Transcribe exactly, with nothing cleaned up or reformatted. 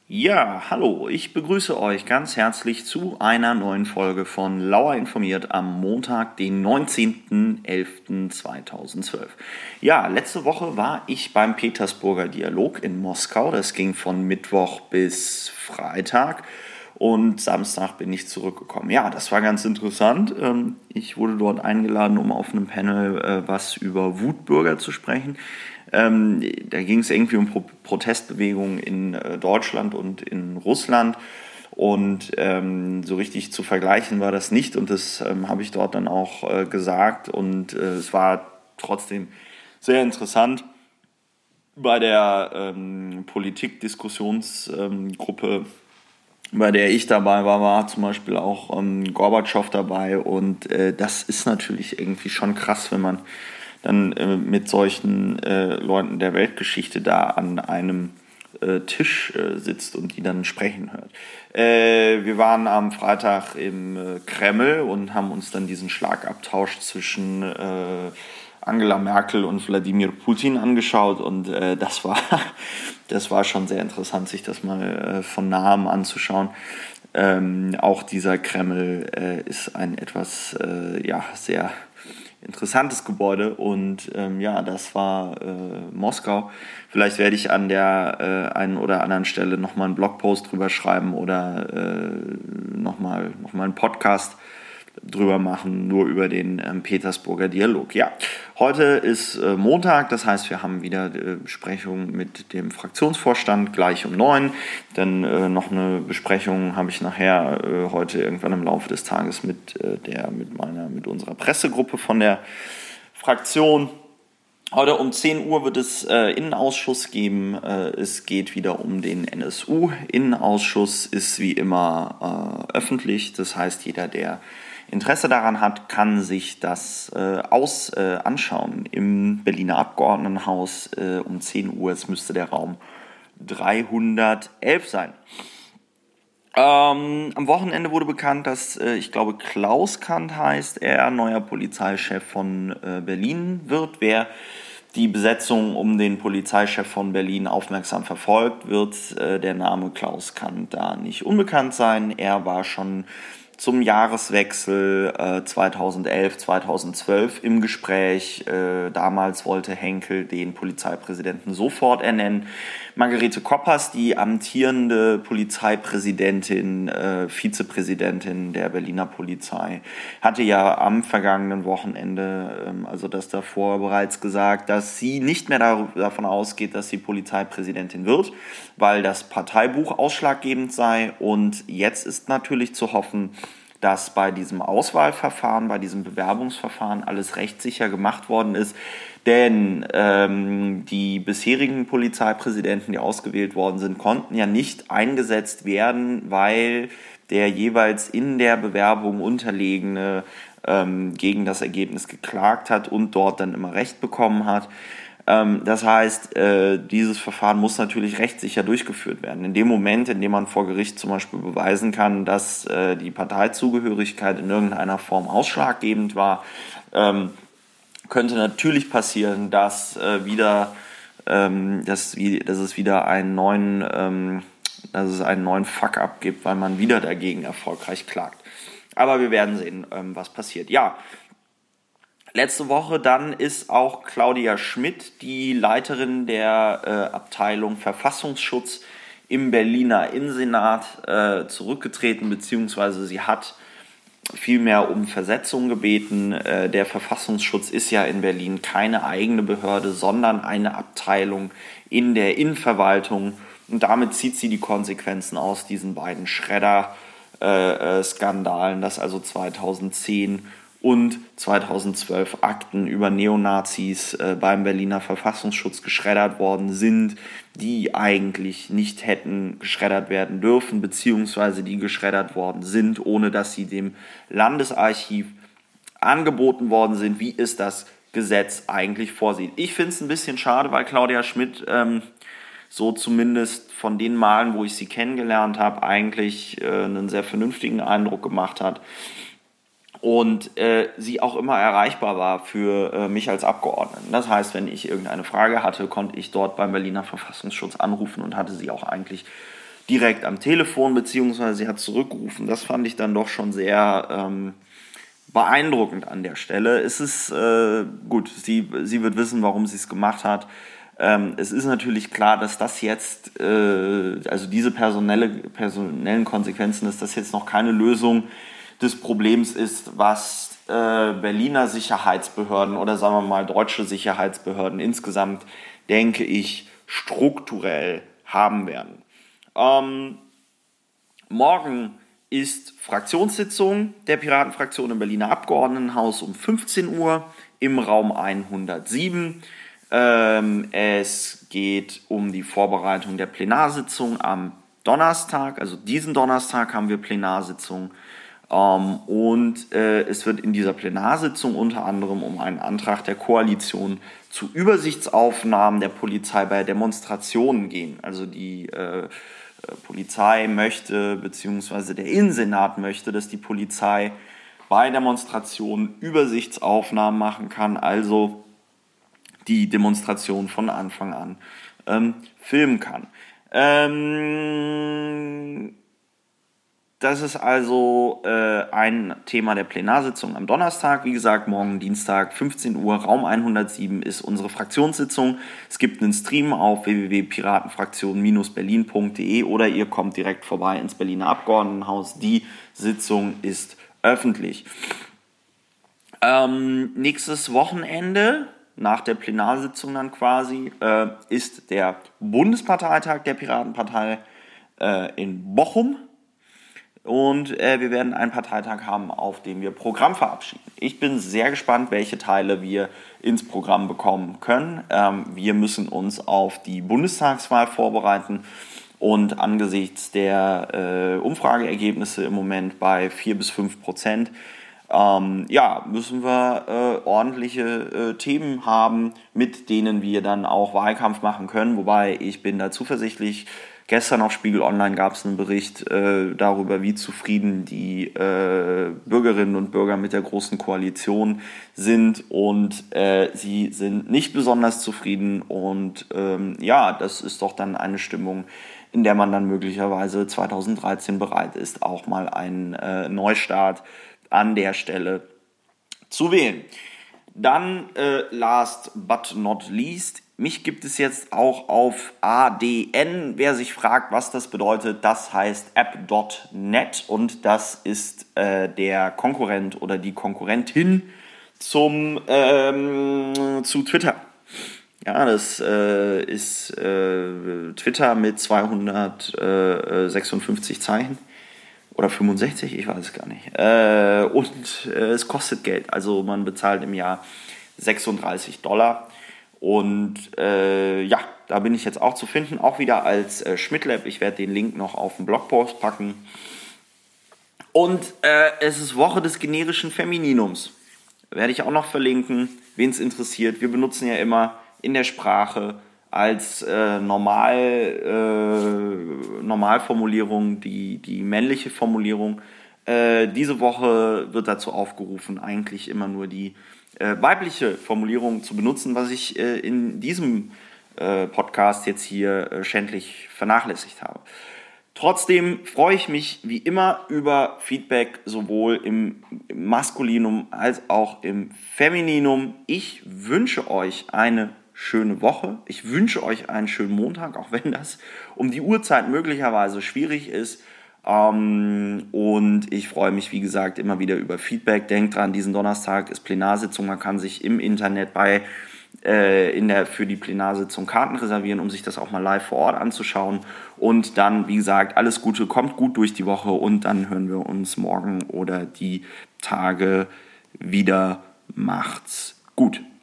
Ja, hallo, ich begrüße euch ganz herzlich zu einer neuen Folge von Lauer informiert am Montag, den neunzehnten elften zweitausendzwölf. Ja, letzte Woche war ich beim Petersburger Dialog in Moskau. Das ging von Mittwoch bis Freitag und Samstag bin ich zurückgekommen. Ja, das war ganz interessant. Ich wurde dort eingeladen, um auf einem Panel was über Wutbürger zu sprechen. Ähm, da ging es irgendwie um Pro- Protestbewegungen in äh, Deutschland und in Russland und ähm, so richtig zu vergleichen war das nicht und das ähm, habe ich dort dann auch äh, gesagt und äh, es war trotzdem sehr interessant. Bei der ähm, Politikdiskussionsgruppe, bei der ich dabei war, war zum Beispiel auch ähm, Gorbatschow dabei und äh, das ist natürlich irgendwie schon krass, wenn man dann äh, mit solchen äh, Leuten der Weltgeschichte da an einem äh, Tisch äh, sitzt und die dann sprechen hört. Äh, wir waren am Freitag im äh, Kreml und haben uns dann diesen Schlagabtausch zwischen äh, Angela Merkel und Wladimir Putin angeschaut und äh, das war das war schon sehr interessant, sich das mal äh, von nahem anzuschauen. Ähm, auch dieser Kreml äh, ist ein etwas äh, ja sehr interessantes Gebäude und ähm, ja, das war äh, Moskau. Vielleicht werde ich an der äh, einen oder anderen Stelle nochmal einen Blogpost drüber schreiben oder äh, nochmal noch mal einen Podcast drüber machen, nur über den ähm, Petersburger Dialog. Ja, heute ist äh, Montag, das heißt, wir haben wieder äh, Besprechung mit dem Fraktionsvorstand gleich um neun. Dann äh, noch eine Besprechung habe ich nachher äh, heute irgendwann im Laufe des Tages mit äh, der, mit meiner, mit unserer Pressegruppe von der Fraktion. Heute um zehn Uhr wird es äh, Innenausschuss geben. Äh, es geht wieder um den N S U. Innenausschuss ist wie immer äh, öffentlich. Das heißt, jeder, der Interesse daran hat, kann sich das äh, aus äh, anschauen im Berliner Abgeordnetenhaus äh, um zehn Uhr. Es müsste der Raum dreihundertelf sein. Ähm, am Wochenende wurde bekannt, dass, äh, ich glaube, Klaus Kant heißt er, neuer Polizeichef von äh, Berlin wird. Wer die Besetzung um den Polizeichef von Berlin aufmerksam verfolgt, wird äh, der Name Klaus Kant da nicht unbekannt sein. Er war schon zum Jahreswechsel äh, zweitausendelf zweitausendzwölf im Gespräch. Äh, damals wollte Henkel den Polizeipräsidenten sofort ernennen. Margarete Koppers, die amtierende Polizeipräsidentin, äh, Vizepräsidentin der Berliner Polizei, hatte ja am vergangenen Wochenende, ähm, also das davor bereits gesagt, dass sie nicht mehr dar- davon ausgeht, dass sie Polizeipräsidentin wird, weil das Parteibuch ausschlaggebend sei. Und jetzt ist natürlich zu hoffen, dass bei diesem Auswahlverfahren, bei diesem Bewerbungsverfahren alles rechtssicher gemacht worden ist. Denn ähm, die bisherigen Polizeipräsidenten, die ausgewählt worden sind, konnten ja nicht eingesetzt werden, weil der jeweils in der Bewerbung Unterlegene ähm, gegen das Ergebnis geklagt hat und dort dann immer Recht bekommen hat. Ähm, das heißt, äh, dieses Verfahren muss natürlich rechtssicher durchgeführt werden. In dem Moment, in dem man vor Gericht zum Beispiel beweisen kann, dass äh, die Parteizugehörigkeit in irgendeiner Form ausschlaggebend war, ähm, könnte natürlich passieren, dass äh, wieder, ähm, dass, wie, dass es wieder einen neuen, ähm, dass es einen neuen Fuck-up gibt, weil man wieder dagegen erfolgreich klagt. Aber wir werden sehen, ähm, was passiert. Ja, letzte Woche dann ist auch Claudia Schmidt, die Leiterin der äh, Abteilung Verfassungsschutz im Berliner Innensenat, äh, zurückgetreten, beziehungsweise sie hat vielmehr um Versetzung gebeten. Der Verfassungsschutz ist ja in Berlin keine eigene Behörde, sondern eine Abteilung in der Innenverwaltung. Und damit zieht sie die Konsequenzen aus diesen beiden Schredder-Skandalen, dass also zweitausendzehn und zweitausendzwölf Akten über Neonazis äh, beim Berliner Verfassungsschutz geschreddert worden sind, die eigentlich nicht hätten geschreddert werden dürfen, beziehungsweise die geschreddert worden sind, ohne dass sie dem Landesarchiv angeboten worden sind, wie es das Gesetz eigentlich vorsieht. Ich finde es ein bisschen schade, weil Claudia Schmidt ähm, so zumindest von den Malen, wo ich sie kennengelernt habe, eigentlich äh, einen sehr vernünftigen Eindruck gemacht hat. Und äh, sie auch immer erreichbar war für äh, mich als Abgeordneten. Das heißt, wenn ich irgendeine Frage hatte, konnte ich dort beim Berliner Verfassungsschutz anrufen und hatte sie auch eigentlich direkt am Telefon, beziehungsweise sie hat zurückgerufen. Das fand ich dann doch schon sehr ähm, beeindruckend an der Stelle. Es ist äh, gut, sie, sie wird wissen, warum sie es gemacht hat. Ähm, es ist natürlich klar, dass das jetzt, äh, also diese personelle, personellen Konsequenzen, dass das jetzt noch keine Lösung des Problems ist, was äh, Berliner Sicherheitsbehörden oder sagen wir mal deutsche Sicherheitsbehörden insgesamt, denke ich, strukturell haben werden. Ähm, morgen ist Fraktionssitzung der Piratenfraktion im Berliner Abgeordnetenhaus um fünfzehn Uhr im Raum hundertsieben. Ähm, es geht um die Vorbereitung der Plenarsitzung am Donnerstag, also diesen Donnerstag haben wir Plenarsitzung. Ähm, und äh, es wird in dieser Plenarsitzung unter anderem um einen Antrag der Koalition zu Übersichtsaufnahmen der Polizei bei Demonstrationen gehen. Also die äh, Polizei möchte, beziehungsweise der Innensenat möchte, dass die Polizei bei Demonstrationen Übersichtsaufnahmen machen kann, also die Demonstration von Anfang an ähm, filmen kann. Ähm, das ist also äh, ein Thema der Plenarsitzung am Donnerstag. Wie gesagt, morgen Dienstag, fünfzehn Uhr, Raum hundertsieben ist unsere Fraktionssitzung. Es gibt einen Stream auf w w w punkt piratenfraktion Bindestrich berlin punkt d e oder ihr kommt direkt vorbei ins Berliner Abgeordnetenhaus. Die Sitzung ist öffentlich. Ähm, nächstes Wochenende, nach der Plenarsitzung dann quasi, äh, ist der Bundesparteitag der Piratenpartei äh, in Bochum. Und äh, wir werden einen Parteitag haben, auf dem wir Programm verabschieden. Ich bin sehr gespannt, welche Teile wir ins Programm bekommen können. Ähm, wir müssen uns auf die Bundestagswahl vorbereiten. Und angesichts der äh, Umfrageergebnisse im Moment bei vier bis fünf Prozent, ähm, ja, müssen wir äh, ordentliche äh, Themen haben, mit denen wir dann auch Wahlkampf machen können. Wobei ich bin da zuversichtlich. Gestern auf Spiegel Online gab es einen Bericht äh, darüber, wie zufrieden die äh, Bürgerinnen und Bürger mit der Großen Koalition sind. Und äh, sie sind nicht besonders zufrieden. Und ähm, ja, das ist doch dann eine Stimmung, in der man dann möglicherweise zweitausenddreizehn bereit ist, auch mal einen äh, Neustart an der Stelle zu wählen. Dann äh, last but not least, mich gibt es jetzt auch auf A D N. Wer sich fragt, was das bedeutet, das heißt app Punkt net und das ist äh, der Konkurrent oder die Konkurrentin zum, ähm, zu Twitter. Ja, das äh, ist äh, Twitter mit zweihundertsechsundfünfzig Zeichen. Oder fünfundsechzig, ich weiß es gar nicht. Äh, und äh, es kostet Geld. Also man bezahlt im Jahr sechsunddreißig Dollar. Und äh, ja, da bin ich jetzt auch zu finden. Auch wieder als äh, Schmidtlab. Ich werde den Link noch auf den Blogpost packen. Und äh, es ist Woche des generischen Femininums. Werde ich auch noch verlinken, wen es interessiert. Wir benutzen ja immer in der Sprache als äh, Normal, äh, Normalformulierung die, die männliche Formulierung. Äh, diese Woche wird dazu aufgerufen, eigentlich immer nur die äh, weibliche Formulierung zu benutzen, was ich äh, in diesem äh, Podcast jetzt hier äh, schändlich vernachlässigt habe. Trotzdem freue ich mich wie immer über Feedback, sowohl im Maskulinum als auch im Femininum. Ich wünsche euch eine schöne Woche. Ich wünsche euch einen schönen Montag, auch wenn das um die Uhrzeit möglicherweise schwierig ist. Ähm, und ich freue mich, wie gesagt, immer wieder über Feedback. Denkt dran, diesen Donnerstag ist Plenarsitzung. Man kann sich im Internet bei äh, in der für die Plenarsitzung Karten reservieren, um sich das auch mal live vor Ort anzuschauen. Und dann, wie gesagt, alles Gute, kommt gut durch die Woche und dann hören wir uns morgen oder die Tage wieder. Macht's gut.